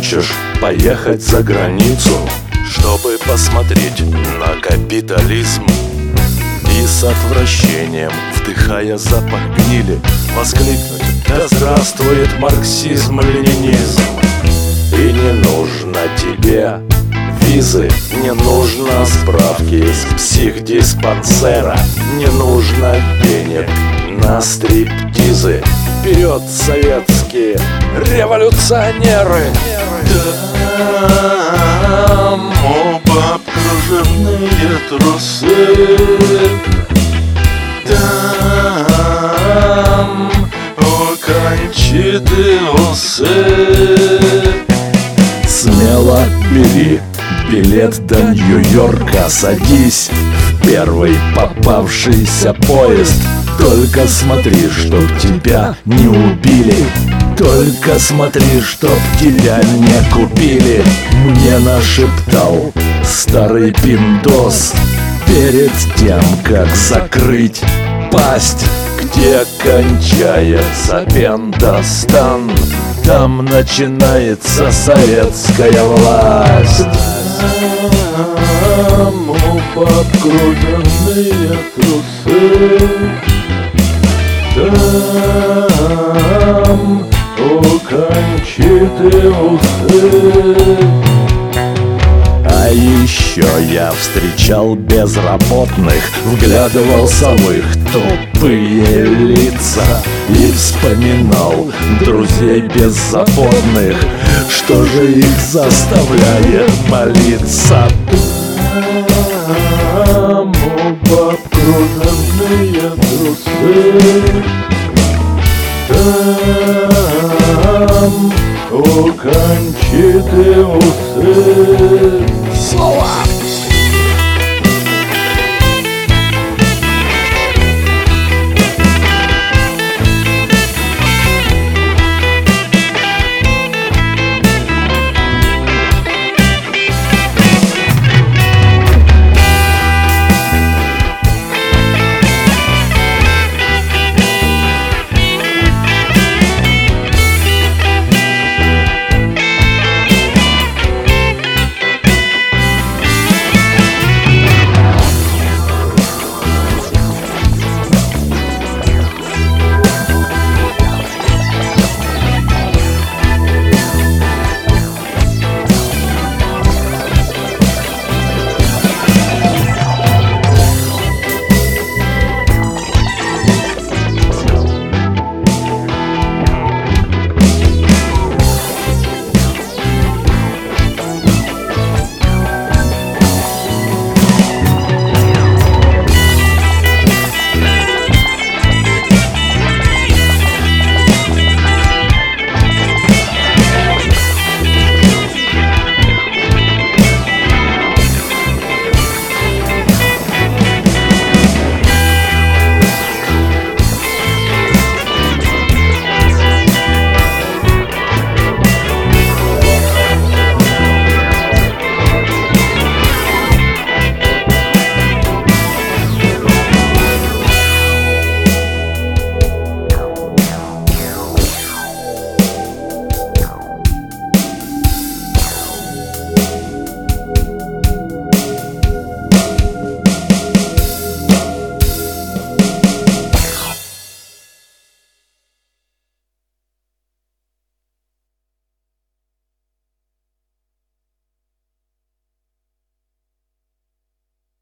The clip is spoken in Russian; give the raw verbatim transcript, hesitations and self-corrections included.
хочешь поехать за границу, чтобы посмотреть на капитализм и с отвращением, вдыхая запах гнили, воскликнуть: да здравствует марксизм-ленинизм! И не нужно тебе визы, не нужно справки из психдиспансера, не нужно денег на стриптизы. Вперед, советские революционеры! Там у баб кружевные трусы, там у Кончиты усы. Смело бери билет до Нью-Йорка, садись в первый попавшийся поезд. Только смотри, чтоб тебя не убили, только смотри, чтоб тебя не купили. Мне нашептал старый пиндос перед тем, как закрыть пасть: где кончается Пендостан, там начинается советская власть. Там у баб кружевные трусы, там у Кончиты усы. А еще я встречал безработных, вглядывался в их тупые лица и вспоминал друзей беззаботных. Что же их заставляет молиться? Там у баб кружевные трусы, там у Кончиты усы. Слова!